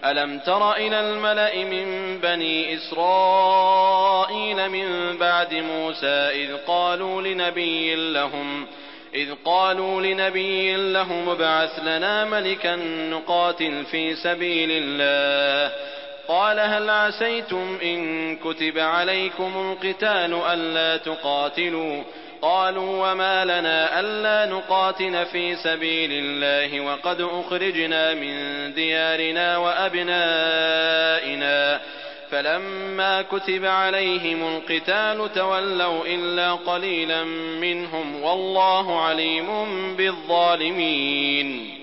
ألم تر إلى الملأ من بني إسرائيل من بعد موسى إذ قالوا لنبي لهم ابعث لنا ملكا نقاتل في سبيل الله قال هل عسيتم إن كتب عليكم القتال ألا تقاتلوا قالوا وما لنا ألا نقاتل في سبيل الله وقد أخرجنا من ديارنا وأبنائنا فلما كتب عليهم القتال تولوا إلا قليلا منهم والله عليم بالظالمين.